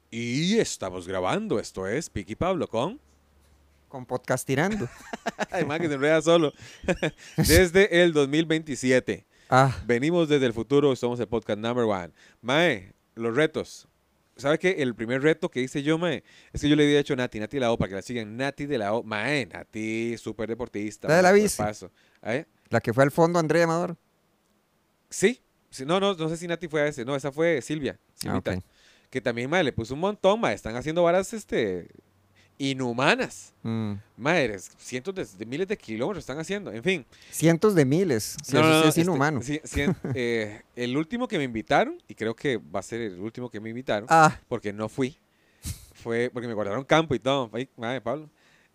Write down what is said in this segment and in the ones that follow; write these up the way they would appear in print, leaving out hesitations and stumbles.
Y estamos grabando, esto es Piqui Pablo con... Con podcast tirando. Ay, man, que se enreda solo. Desde el 2027. Ah, Venimos desde el futuro, somos el podcast number one. Mae, los retos. ¿Sabe qué? El primer reto que hice yo, mae, es que yo le había hecho Nati de la O para que la sigan. Nati de la O. Mae, Nati, súper deportista, la de mae, la bici. cuerpazo. ¿Eh? La que fue al fondo, Andrea Amador. Sí. Sí, no sé si Nati fue a ese. No, esa fue Silvia, Ah, ok. Silvita. Que también, mae, le puso un montón, mae. Están haciendo varas, inhumanas. Mm. Madres, cientos de miles de kilómetros están haciendo. En fin. Cientos de miles. Si No, eso no, sí no. es inhumano. El último que me invitaron, y creo que va a ser el último que me invitaron, Ah, porque no fui, fue porque me guardaron campo y todo. Ay, madre, Pablo.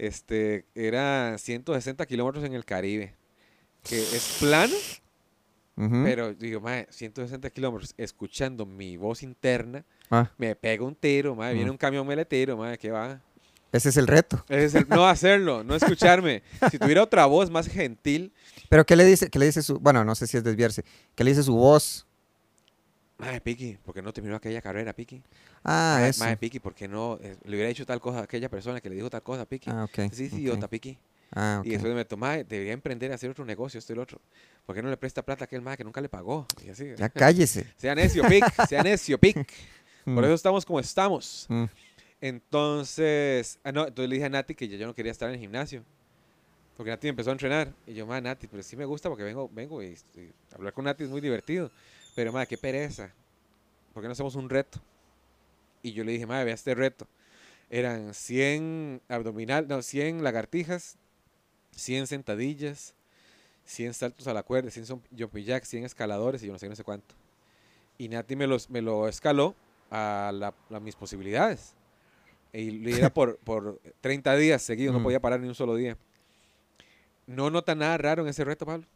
Era 160 kilómetros en el Caribe, que es plano, ujú. pero digo, madre, 160 kilómetros, escuchando mi voz interna, Ah, me pega un tiro, madre, viene mm. un camión meletero, madre, ¿qué va? Ese es el reto. No hacerlo, no escucharme. Si tuviera otra voz más gentil, Pero ¿qué le dice? ¿Qué le dice su... Bueno, no sé si es desviarse. ¿Qué le dice su voz? mae, Piki, ¿por qué no terminó aquella carrera, Piki? Ah, Mae, eso. Piki, ¿por qué no le hubiera dicho tal cosa a aquella persona que le dijo tal cosa, Piki? Ah, ok. Sí, sí, Ok. idiota, Piki. Ah, Y ok. después me tomaba, debería emprender a hacer otro negocio, esto y lo otro. ¿Por qué no le presta plata a aquel mae que nunca le pagó? Y así. Ya cállese. Sea necio, Pik. Por Mm, eso estamos como estamos. mm. Entonces, no, entonces le dije a Nati que ya yo no quería estar en el gimnasio. Porque Nati me empezó a entrenar. Y yo, mae, Nati, pero sí me gusta porque vengo y hablar con Nati es muy divertido. Pero, mae, qué pereza. ¿Por qué no hacemos un reto? Y yo le dije, madre, vea este reto. Eran 100 abdominal, no, 100 lagartijas, 100 sentadillas, 100 saltos a la cuerda, 100 jumping jacks, 100 escaladores y yo no sé cuánto. Y Nati me lo escaló a mis posibilidades. Y era por 30 días seguidos, no Mm. podía parar ni un solo día. No nota nada raro en ese reto, Pablo.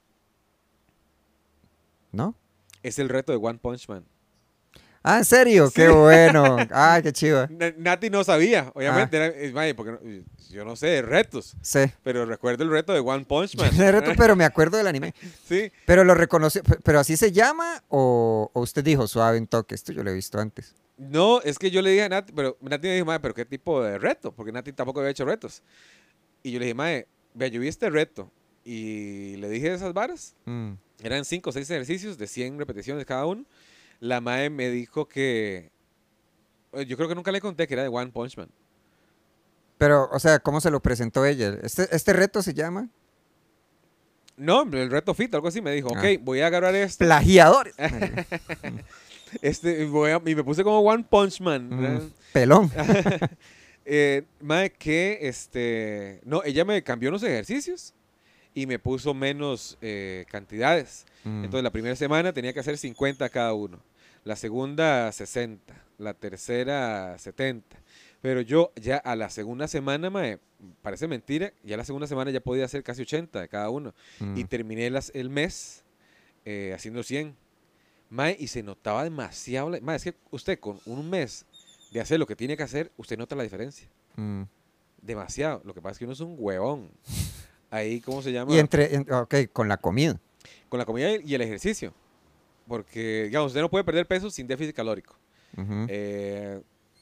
¿No? Es el reto de One Punch Man. Ah, ¿en serio? Sí. Qué bueno. Ah, qué chiva. Nati no sabía, Ah, obviamente. Mae, porque yo no sé de retos. sí. Pero recuerdo el reto de One Punch Yo Man. no sé reto, pero me acuerdo del anime. Sí. Pero lo reconoció, pero así se llama o usted dijo suave un toque, esto yo lo he visto antes. No, es que yo le dije a Nati, pero Nati me dijo, mae, pero ¿qué tipo de reto? Porque Nati tampoco había hecho retos. Y yo le dije, mae, vea, yo vi este reto. Y le dije esas varas. Mm. Eran 5 o 6 ejercicios de 100 repeticiones cada uno. La mae me dijo que... Yo creo que nunca le conté que era de One Punch Man. Pero, o sea, ¿cómo se lo presentó ella? ¿Este reto se llama? No, el reto fit, algo así. Me dijo, ok, Ah, voy a agarrar esto. plagiadores. Y me puse como One Punch Man. Mm, ¿verdad? pelón. Mae, que no, ella me cambió los ejercicios y me puso menos cantidades. Mm, Entonces la primera semana tenía que hacer 50 cada uno, la segunda 60, la tercera 70. Pero yo ya a la segunda semana, mae, parece mentira, ya la segunda semana ya podía hacer casi 80 de cada uno. Y mm, terminé el mes haciendo 100. Mae, y se notaba demasiado. Mae, es que usted con un mes de hacer lo que tiene que hacer, usted nota la diferencia. mm. Demasiado. Lo que pasa es que uno es un huevón. Ahí, ¿cómo se Y llama? ok, con la comida. Con la comida y el ejercicio. Porque, digamos, usted no puede perder peso sin déficit calórico. Ujú, Eh,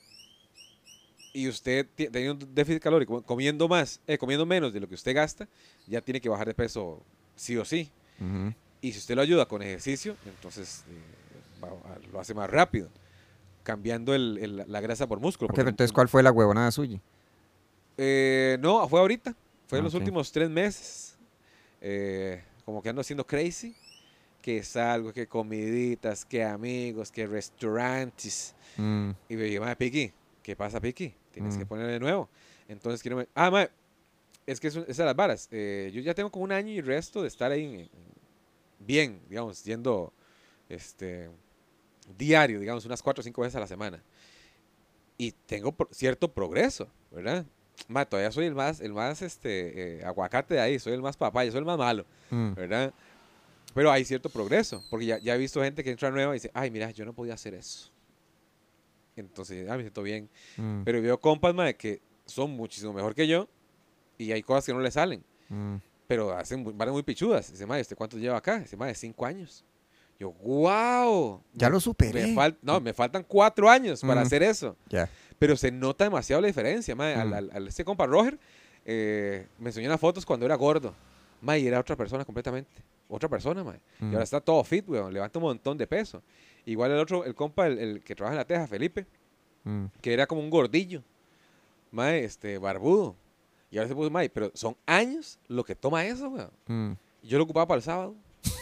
y usted teniendo un déficit calórico, comiendo menos de lo que usted gasta, ya tiene que bajar de peso sí o sí. ujú. Y si usted lo ayuda con ejercicio, entonces lo hace más rápido, cambiando la grasa por músculo. Ok, Porque pero entonces, ¿cuál fue la huevonada suya? no, fue ahorita, fue en Ah, los ok. últimos 3 meses. Como que ando haciendo crazy, que salgo, que comiditas, que amigos, que restaurantes. Mm, Y me digo, madre, Piki, ¿qué pasa, Piki? Tienes que mm, poner de nuevo. Entonces quiero... madre, es que esas son las varas. Yo ya tengo como un año y resto de estar ahí bien, digamos, yendo este, diario, digamos, unas 4 o 5 veces a la semana. Y tengo cierto progreso, ¿verdad? Ma, todavía soy el más aguacate de ahí, soy el más papaya, soy el más malo, mm, ¿verdad? Pero hay cierto progreso, porque ya he visto gente que entra nueva y dice, ay, mira, yo no podía hacer eso. Entonces, me siento bien. mm, Pero veo compas, ma, que son muchísimo mejor que yo y hay cosas que no le salen. mm. Pero hacen varas muy pichudas. Dice, ma, ¿usted cuánto lleva acá? Dice, ma, de 5 años. Yo, wow. Ya lo superé. No, me faltan 4 años para Mm. hacer eso. Ya. Pero se nota demasiado la diferencia, mae. Mm. Este compa Roger me enseñó unas fotos cuando era gordo. Mae, y era otra persona completamente. Otra persona, mae. Y Mm. ahora está todo fit, weón. Levanta un montón de peso. Igual el otro, el compa, el que trabaja en la teja, Felipe, Mm. que era como un gordillo. Mae, barbudo. Y ahora se puso, mae, pero son años lo que toma eso, weón. Mm. Yo lo ocupaba para el sábado.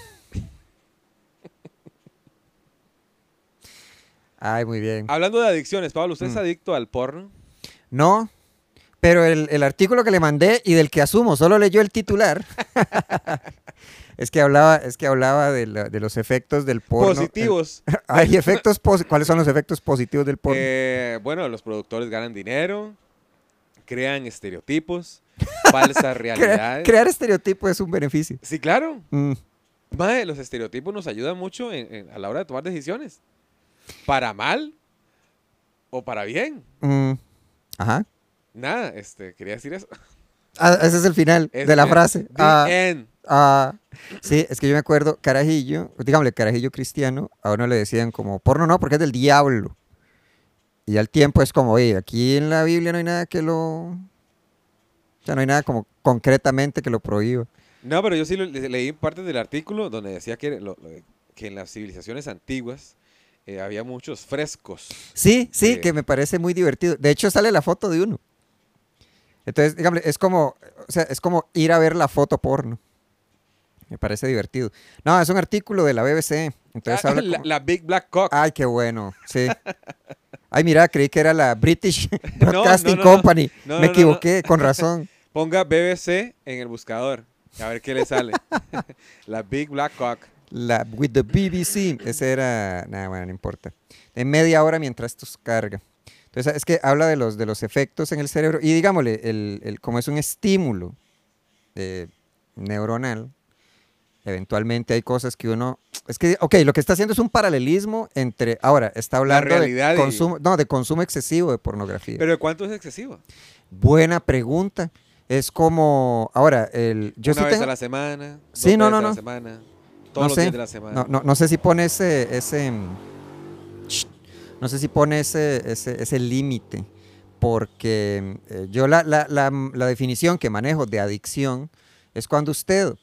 Ay, muy bien. Hablando de adicciones, Pablo, ¿usted es Mm. adicto al porno? No, pero el artículo que le mandé y del que asumo solo leyó el titular, es que hablaba de los efectos del porno. Positivos. Hay efectos, ¿cuáles son los efectos positivos del porno? Bueno, los productores ganan dinero, crean estereotipos, falsas realidades. Crear estereotipos es un beneficio. Sí, claro. Mm. Mae, los estereotipos nos ayudan mucho a la hora de tomar decisiones. Para mal o para bien. Mm. Ajá. Nada, quería decir eso. Ah, ese es el final de la frase. The end. Sí, es que yo me acuerdo, carajillo, digámosle carajillo cristiano, a uno le decían como, porno no, porque es del diablo. Y al tiempo es como, oye, aquí en la Biblia no hay nada que lo... O sea, no hay nada como concretamente que lo prohíba. No, pero yo sí leí partes del artículo donde decía que en las civilizaciones antiguas había muchos frescos. Sí, sí, Eh, que me parece muy divertido. De hecho, sale la foto de uno. Entonces, digámosle, es como, o sea, es como ir a ver la foto porno. Me parece divertido. No, es un artículo de la BBC. Entonces habla como... la Big Black Cock. Ay, qué bueno, sí. Ay, mira, creí que era la British No, Broadcasting no, no, no. Company. No, Me no, equivoqué, con razón. Ponga BBC en el buscador. A ver qué le sale. La Big Black Cock. La With the BBC. Ese era... Nada, bueno, no importa. En media hora mientras esto carga. Entonces, es que habla de los efectos en el cerebro. Y digámosle, como es un estímulo neuronal, eventualmente hay cosas que uno... Es que, ok, lo que está haciendo es un paralelismo entre... Ahora, está hablando realidad de y- consumo, no, de consumo excesivo de pornografía. Pero ¿cuánto es excesivo? Buena pregunta. Es como... Ahora, yo Una sí vez tengo... a la semana. Sí, dos no, veces no, a la no. semana. No Todos los sé. días de la semana. No sé si pone no sé si pone ese límite, porque yo la definición que manejo de adicción es cuando usted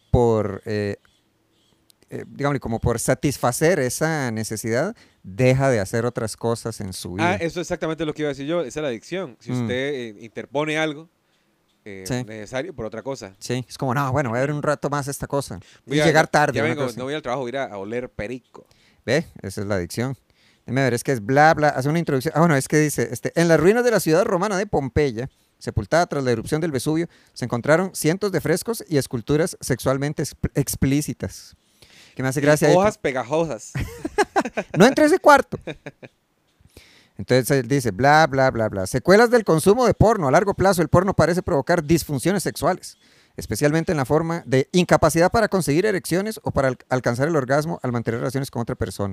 digámosle, como por satisfacer esa necesidad, deja de hacer otras cosas en su vida. Eso es exactamente lo que iba a decir yo. Esa es la adicción. Si Mm. usted interpone algo Sí. necesario por otra cosa. Sí, es como, no, bueno, voy a ver un rato más esta cosa. Y Voy a- llegar tarde. Ya una vengo, cosa así. no voy al trabajo, voy a ir a oler perico. ¿Ve? Esa es la adicción. Déjame ver, es que es bla, bla, hace una introducción. Ah, bueno, es que dice, en las ruinas de la ciudad romana de Pompeya, sepultada tras la erupción del Vesubio, se encontraron cientos de frescos y esculturas sexualmente explícitas. Que me hace gracia. ahí, Hojas pegajosas. no entre ese cuarto. Entonces él dice, bla, bla, bla, bla. Secuelas del consumo de porno. A largo plazo, el porno parece provocar disfunciones sexuales, especialmente en la forma de incapacidad para conseguir erecciones o para alcanzar el orgasmo al mantener relaciones con otra persona.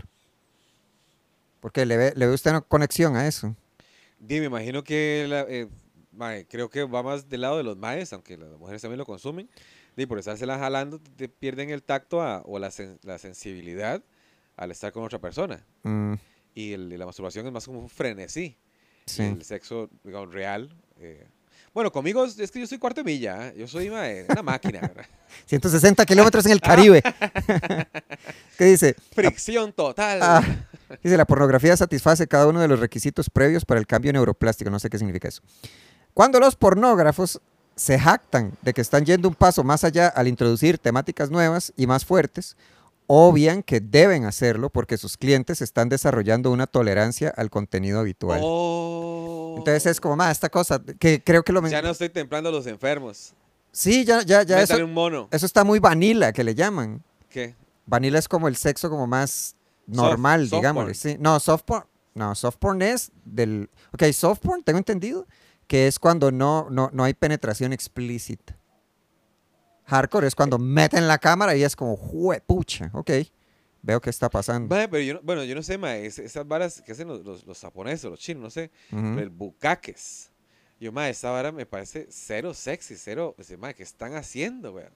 Porque le ve usted una conexión a eso. Me imagino que mae, creo que va más del lado de los maes, aunque las mujeres también lo consumen. Por estársela jalando, te pierden el tacto o la sensibilidad al estar con otra persona. Mm, Y la masturbación es más como un frenesí. Y sí. el sexo, digamos, real. Bueno, conmigo es que yo soy cuarto de milla. Yo soy una máquina, ¿verdad? 160 kilómetros en el Caribe. ¿Qué dice? Fricción total. Dice, la pornografía satisface cada uno de los requisitos previos para el cambio neuroplástico. No sé qué significa eso. Cuando los pornógrafos se jactan de que están yendo un paso más allá al introducir temáticas nuevas y más fuertes, obvian que deben hacerlo porque sus clientes están desarrollando una tolerancia al contenido habitual. Oh. Entonces es como, esta cosa, que creo que Ya no estoy templando a los enfermos. Sí, ya Métale un mono. eso está muy vanilla, que le llaman. ¿Qué? Vanilla es como el sexo como más normal, Soft digámosle. porn. Sí. No, soft porn es del... Ok, soft porn, tengo entendido, que es cuando no hay penetración explícita. Hardcore es cuando meten la cámara y es como, pucha, ok, veo qué está pasando. Mae, pero yo no sé, mae, esas varas que hacen los japoneses, los chinos, no sé, Ujú. el bucaques. Esa vara me parece cero sexy, cero, mae, ¿qué están haciendo, weón?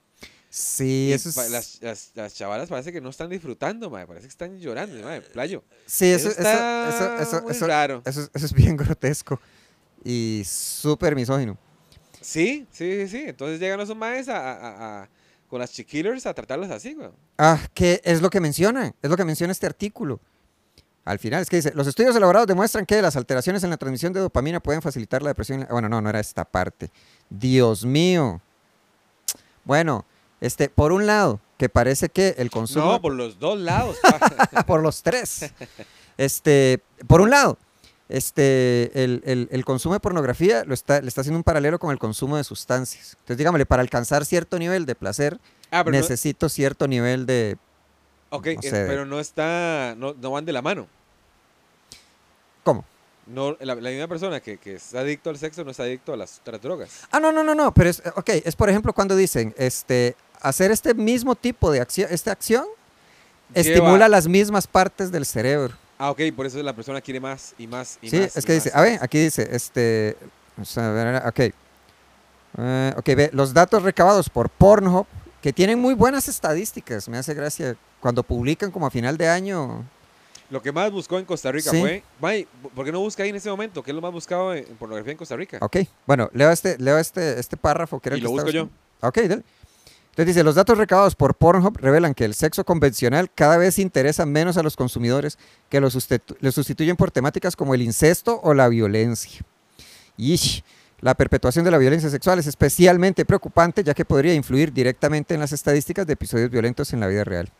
Sí, Y eso es... las chavalas parece que no están disfrutando, mae, parece que están llorando, mae, playo. Sí, Eso está muy raro. eso es bien grotesco y súper misógino. Sí, sí, sí, sí. Entonces llegan los maes con las chiquillers a tratarlas así, güey. Ah, ¿qué es lo que menciona? Es lo que menciona este artículo. Al final es que dice, los estudios elaborados demuestran que las alteraciones en la transmisión de dopamina pueden facilitar la depresión. Bueno, no, no era esta parte. Dios mío. Bueno, por un lado, que parece que el consumo... No, por los dos lados, pa. por los tres. Por un lado, el consumo de pornografía le está haciendo un paralelo con el consumo de sustancias. Entonces, digámosle, para alcanzar cierto nivel de placer, Ah, pero no, necesito cierto nivel de... ok, no sé, pero no van de la mano. ¿cómo? No, la misma persona que es adicto al sexo no es adicto a las drogas. Ah, no, no, no, no, pero es por ejemplo cuando dicen, hacer este mismo tipo de acción, esta acción estimula las mismas partes del cerebro. Ah, ok, por eso la persona quiere más y más y Sí, más. es y que más. dice, a ver, aquí dice, vamos a ver, ok. Ok, ve, los datos recabados por Pornhub, que tienen muy buenas estadísticas, me hace gracia, cuando publican como a final de año. Lo que más buscó en Costa Rica Sí. fue, May, ¿por qué no busca ahí en ese momento? ¿Qué es lo más buscado en pornografía en Costa Rica? Ok, bueno, leo este párrafo que era Y el que lo busco estaba- yo. Ok, dale. Entonces dice, los datos recabados por Pornhub revelan que el sexo convencional cada vez interesa menos a los consumidores, que lo sustituyen por temáticas como el incesto o la violencia. Y la perpetuación de la violencia sexual es especialmente preocupante, ya que podría influir directamente en las estadísticas de episodios violentos en la vida real.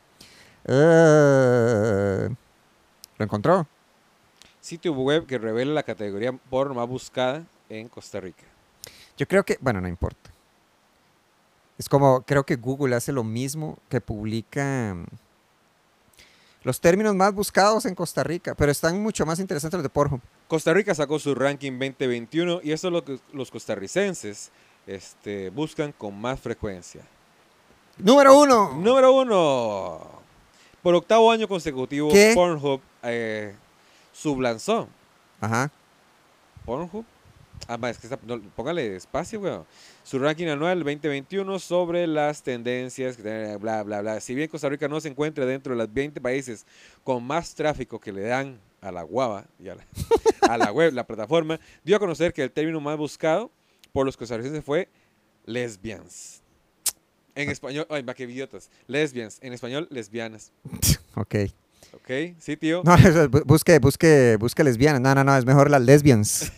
¿Lo encontró? Sitio web que revela la categoría porno más buscada en Costa Rica. Yo creo que, bueno, no importa. Es como, creo que Google hace lo mismo, que publica los términos más buscados en Costa Rica, pero están mucho más interesantes los de Pornhub. Costa Rica sacó su ranking 2021 y eso es lo que los costarricenses buscan con más frecuencia. ¡Número 1! Número 1. Por octavo año consecutivo, ¿Qué? Pornhub sublanzó. Ajá. Pornhub. Ah, es que póngale espacio, weón. Su ranking anual 2021 sobre las tendencias, bla, bla, bla. Si bien Costa Rica no se encuentra dentro de los 20 países con más tráfico que le dan a la guava y a la web, la plataforma, dio a conocer que el término más buscado por los costarricenses fue lesbians. En español, ay, va, qué idiotas. Lesbians. En español, lesbianas. Ok. ¿Ok? Sí, tío. No, busque lesbianas. No, no, no, es mejor las lesbians.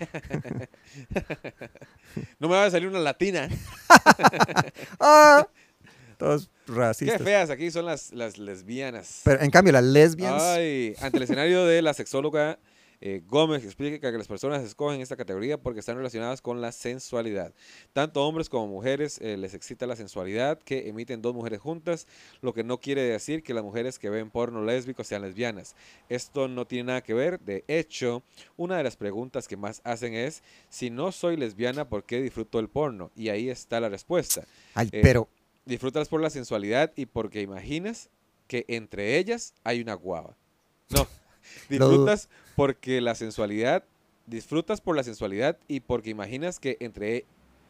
No me va a salir una latina. Ah, todos Qué racistas. feas aquí son las lesbianas. Pero en cambio, las lesbians. Ay, ante el escenario de la sexóloga Gómez explica que las personas escogen esta categoría porque están relacionadas con la sensualidad. Tanto hombres como mujeres les excita la sensualidad que emiten dos mujeres juntas, lo que no quiere decir que las mujeres que ven porno lésbico sean lesbianas. Esto no tiene nada que ver. De hecho, una de las preguntas que más hacen es, si no soy lesbiana, ¿por qué disfruto el porno? Y ahí está la respuesta. Ay, Eh, pero Disfrutas por la sensualidad y porque imaginas que entre ellas hay una guava. No, disfrutas porque la sensualidad, disfrutas por la sensualidad y porque imaginas que entre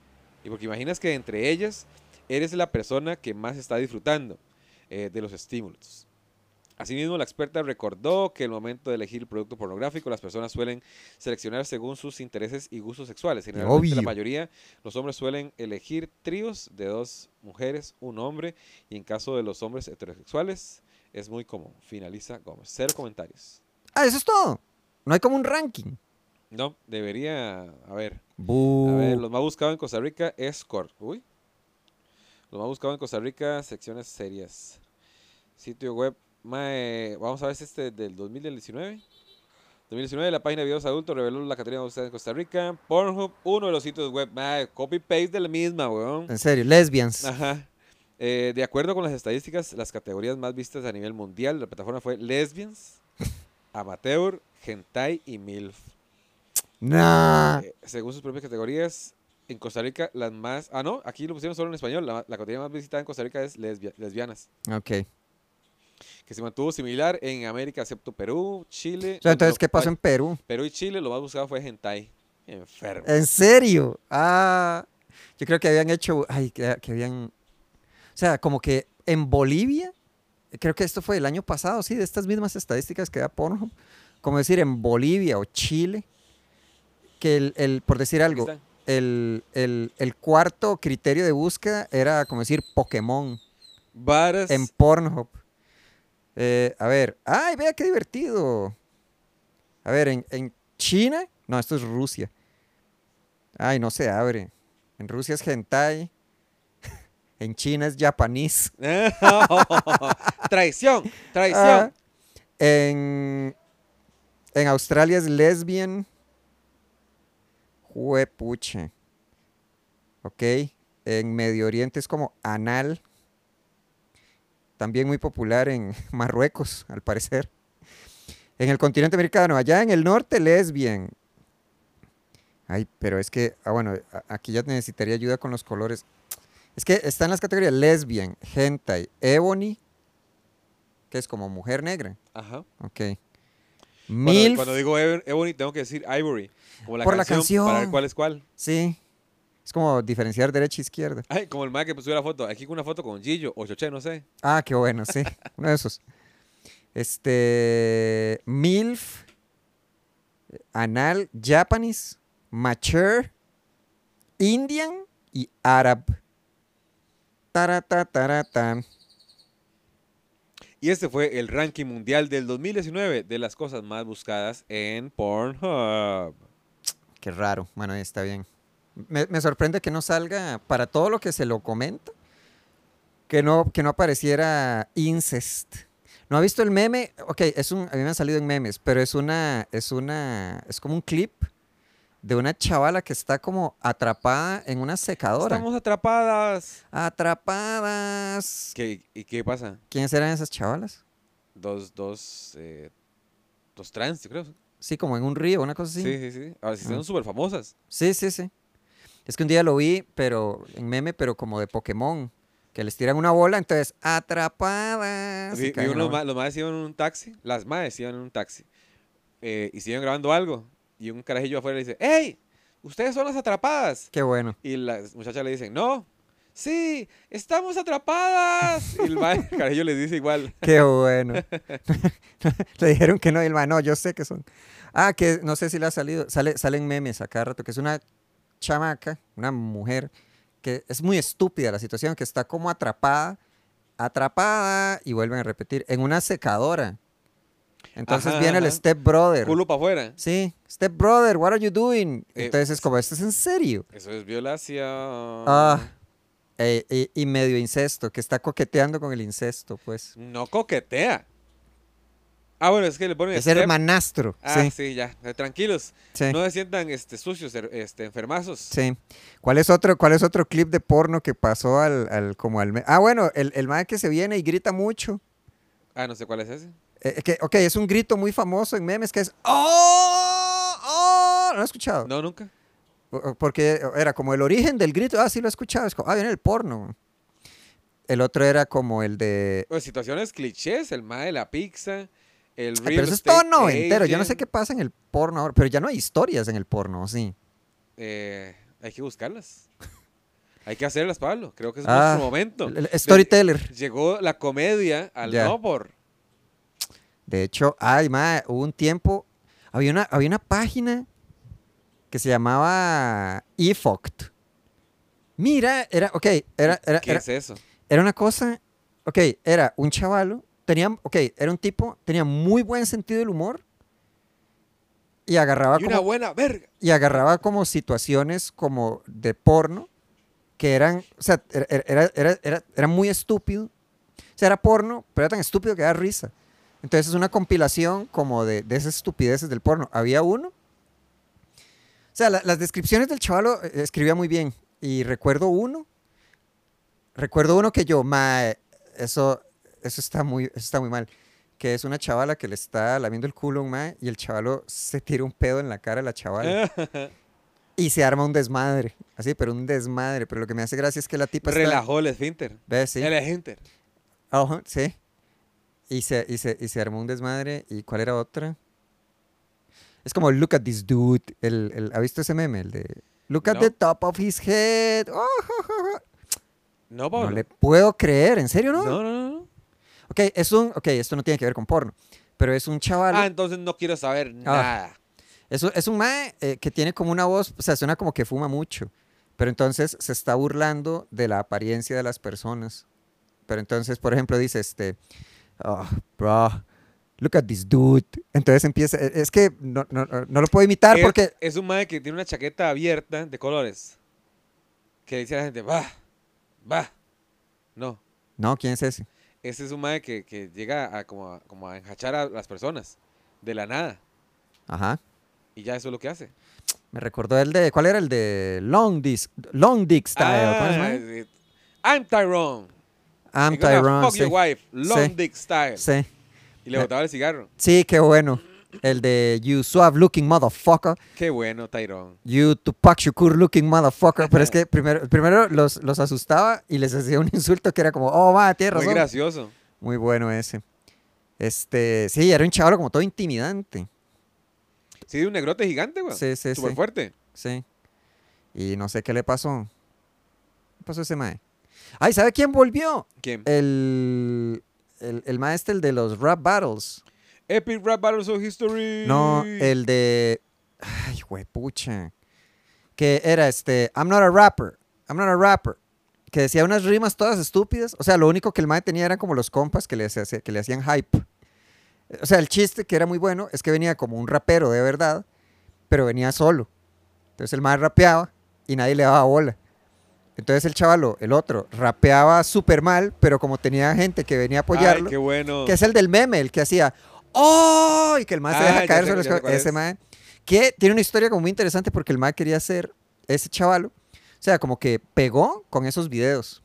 ellas eres la persona que más está disfrutando de los estímulos. Asimismo, la experta recordó que el momento de elegir el producto pornográfico, las personas suelen seleccionar según sus intereses y gustos sexuales. Generalmente, la obvio. mayoría, los hombres suelen elegir tríos de 2 mujeres, un hombre, y en caso de los hombres heterosexuales, es muy común. Finaliza Gómez. 0 comentarios. Ah, eso es todo. No hay como un ranking. No, debería, a ver, Buh. los más buscados en Costa Rica, escort. Uy. Los más buscados en Costa Rica, secciones serias. Sitio web. Vamos a ver si del 2019. 2019, la página de videos adultos reveló la categoría de ustedes en Costa Rica. Pornhub, uno de los sitios web. Copy-paste de la misma, weón. En serio, lesbians. Ajá. De acuerdo con las estadísticas, las categorías más vistas a nivel mundial, la plataforma fue lesbians, amateur, hentai y milf. Nah. Según sus propias categorías, en Costa Rica las más... Ah, no, aquí lo pusieron solo en español. La categoría más visitada en Costa Rica es lesbianas. Ok. Que se mantuvo similar en América, excepto Perú, Chile. O sea, entonces, ¿qué pasó en Perú? Perú y Chile, lo más buscado fue hentai. Enfermo. ¿En serio? Ah, yo creo que habían hecho, ay, que habían, sea, como que en Bolivia, creo que esto fue el año pasado, sí, de estas mismas estadísticas que da Pornhub, como decir en Bolivia o Chile, que por decir Aquí algo, están. el cuarto criterio de búsqueda era como decir Pokémon en Varas. Pornhub. A ver, ¡ay, vea qué divertido! A ver, en China, no, esto es Rusia. Ay, no se abre. En Rusia es hentai, en China es japonés. Traición, Ah, traición. en, en Australia es lesbian. Juepuche. Ok. En Medio Oriente es como anal. También muy popular en Marruecos, al parecer. En el continente americano, allá en el norte, lesbian. Ay, pero es que, bueno, aquí ya necesitaría ayuda con los colores. Es que están las categorías lesbian, hentai, ebony, que es como mujer negra. Ajá. Ok. Cuando MILF, digo Ebony, tengo que decir Ivory. Como la por la canción, para ver canción. cuál es cuál. Sí. Es como diferenciar derecha e izquierda. Ay, como el man que puso la foto. Aquí con una foto con Gillo o Choché, no sé. Ah, qué bueno, sí. Uno de esos. MILF, anal, Japanese, mature, Indian y Arab. Tarata, tarata. Y este fue el ranking mundial del 2019 de las cosas más buscadas en Pornhub. Qué raro. Bueno, ahí está bien. Me sorprende que no salga para todo lo que se lo comenta, que no apareciera incest. ¿No ha visto el meme? Ok, a mí me han salido en memes, pero es como un clip de una chavala que está como atrapada en una secadora. Estamos atrapadas. Atrapadas. ¿Y qué pasa? ¿Quiénes eran esas chavalas? Dos trans, yo creo. Sí, como en un río, una cosa así. Sí, sí, sí. Ahora sí Ah. son súper famosas. Sí, sí, sí. Es que un día lo vi, pero en meme, pero como de Pokémon, que les tiran una bola, entonces atrapadas y Vi caen en la unos bola. los madres iban en un taxi. Las madres iban en un taxi. Y se iban grabando algo. Y un carajillo afuera le dice, ¡Ey! Ustedes son las atrapadas. Qué bueno. Y las muchachas le dicen, no, sí, estamos atrapadas. Y el carajillo les dice igual. Qué bueno. Le dijeron que no, y el man, no, yo sé que son. Ah, que no sé si le ha salido, salen memes a cada rato, que es una chamaca, una mujer, que es muy estúpida la situación, que está como atrapada, y vuelven a repetir, en una secadora. Entonces Ajá, viene el ajá. step brother. Culo para afuera. Sí, step brother, what are you doing? Eh, Entonces es como, ¿esto es en serio? Eso es violación. Ah, y medio incesto, que está coqueteando con el incesto, pues. No coquetea. Ah, bueno, es que le ponen Es step. hermanastro, Ah, sí, sí, ya. Tranquilos. sí. No se sientan sucios, enfermazos. Sí. ¿Cuál es otro clip de porno que pasó Ah, bueno, el mae que se viene y grita mucho. Ah, no sé cuál es ese. Ok, es un grito muy famoso en memes que es ¡Oh! ¡Oh! ¿No lo has escuchado? No, nunca. Porque era como el origen del grito. Ah, sí lo he escuchado. Es como, viene el porno. El otro era como el de... Pues situaciones clichés, el mae de la pizza, el Ay, pero real eso es todo estate noventero. Yo no sé agent. qué pasa en el porno ahora. Pero ya no hay historias en el porno, sí. Hay que buscarlas. Hay que hacerlas, Pablo. Creo que es nuestro Ah, momento. storyteller. Llegó la comedia al Ya. no por. De hecho, hubo un tiempo, había una página que se llamaba eFoct. Mira, ¿Qué es eso? era una cosa, ok, era un chavalo, era un tipo, tenía muy buen sentido del humor y agarraba Y una como, buena verga. y agarraba como situaciones como de porno que eran, o sea, era muy estúpido. O sea, era porno, pero era tan estúpido que da risa. Entonces es una compilación como de esas estupideces del porno. Había uno. O sea, las descripciones del chavalo escribía muy bien. Y recuerdo uno que yo, eso está muy mal. Que es una chavala que le está lamiendo el culo a un mae y el chavalo se tira un pedo en la cara a la chavala. Y se arma un desmadre. Así, pero un desmadre. Pero lo que me hace gracia es que la tipa está... Relajó el esfínter. ¿Ves? Sí. El esfínter. Ajá, sí. Y se armó un desmadre. ¿Y cuál era otra? Es como Look at this dude. ¿Ha visto ese meme? El de Look at No. the top of his head. Oh, No, No Pablo. le puedo creer, ¿en serio no? No, no, no, no. Ok, esto no tiene que ver con porno, pero es un chaval. Ah, entonces no quiero saber nada. Es un mae que tiene como una voz, o sea, suena como que fuma mucho, pero entonces se está burlando de la apariencia de las personas. Pero entonces, por ejemplo, dice oh, bro, look at this dude. Entonces empieza, es que no lo puedo imitar porque, Es un mae que tiene una chaqueta abierta de colores. Que dice a la gente, va, va. No. no, ¿quién es ese? Ese es un mae que llega a como a enjachar a las personas. De la nada. Ajá. Y ya eso es lo que hace. Me recordó el de, ¿cuál era? El de Long Dick Style. ¿Cómo es, mae? I'm Tyrone. I'm I'm gonna Tyrone, fuck your sí, wife. Long sí, dick style. sí. Y le botaba el cigarro. Sí, qué bueno. El de You Suave Looking Motherfucker. Qué bueno, Tyrone. You Tupac Shakur Looking Motherfucker. Pero es que primero los asustaba y les hacía un insulto que era como, oh, va, tienes Muy razón. gracioso. Muy bueno ese. Sí, era un chaval como todo intimidante. Sí, de un negrote gigante, güey. Sí, sí, Súper sí. fuerte. Sí. Y no sé qué le pasó. ¿Qué pasó a ese mae? Ay, ¿sabe quién volvió? ¿Quién? El maestro, el de los rap battles. Epic Rap Battles of History. No, el de. Ay, huepucha. Que era I'm not a rapper. I'm not a rapper. Que decía unas rimas todas estúpidas. O sea, lo único que el mae tenía eran como los compas que que le hacían hype. O sea, el chiste que era muy bueno es que venía como un rapero de verdad, pero venía solo. Entonces el mae rapeaba y nadie le daba bola. Entonces el chavalo, el otro, rapeaba súper mal, pero como tenía gente que venía a apoyarlo, Ay, qué bueno. que es el del meme, el que hacía ¡oh! Y que el mae se deja Ya caer sé- sobre ya sé cuál ese es. mae. Que tiene una historia como muy interesante porque el mae quería ser ese chavalo. O sea, como que pegó con esos videos.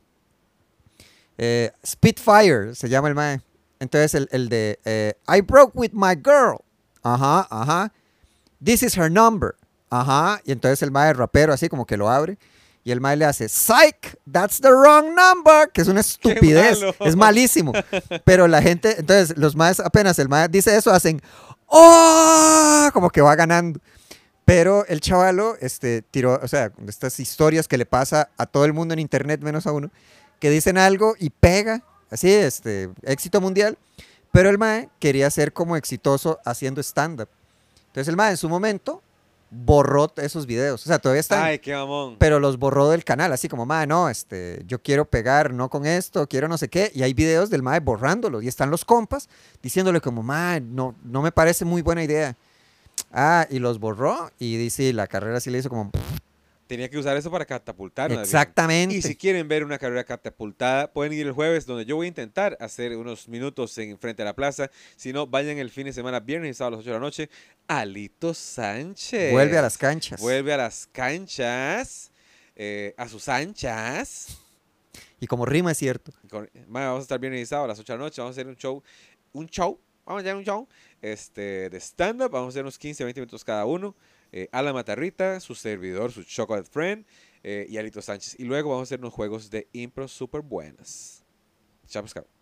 Spitfire se llama el mae. Entonces el de I broke with my girl. Ajá, ajá. This is her number. Ajá. Y entonces el mae rapero así como que lo abre. Y el mae le hace, psych, that's the wrong number. Que es una estupidez. malo. Es malísimo. Pero la gente, entonces los maes apenas el mae dice eso, hacen, ¡oh! Como que va ganando. Pero el chavalo tiró, o sea, estas historias que le pasa a todo el mundo en internet, menos a uno, que dicen algo y pega, así, éxito mundial. Pero el mae quería ser como exitoso haciendo stand-up. Entonces el mae en su momento borró esos videos. O sea, todavía están, Ay, qué mamón. pero los borró del canal, así como, mae, no, yo quiero pegar, no con esto, quiero no sé qué. Y hay videos del mae borrándolos. Y están los compas diciéndole como, mae, no me parece muy buena idea. Ah, y los borró y dice, la carrera sí le hizo como... Tenía que usar eso para catapultar. más bien. Exactamente. Y si quieren ver una carrera catapultada, pueden ir el jueves, donde yo voy a intentar hacer unos minutos en frente a la plaza. Si no, vayan el fin de semana, viernes y sábado a las 8 de la noche. Alito Sánchez. Vuelve a las canchas. Vuelve a las canchas, a sus anchas. Y como rima es cierto. Vamos a estar viernes y sábado a las 8 de la noche. Vamos a hacer un show. Vamos a hacer un show de stand-up. Vamos a hacer unos 15, 20 minutos cada uno. Alan Matarrita, su servidor, su Chocolate Friend y Alito Sánchez. Y luego vamos a hacer unos juegos de impro súper buenas. Chao, pescado.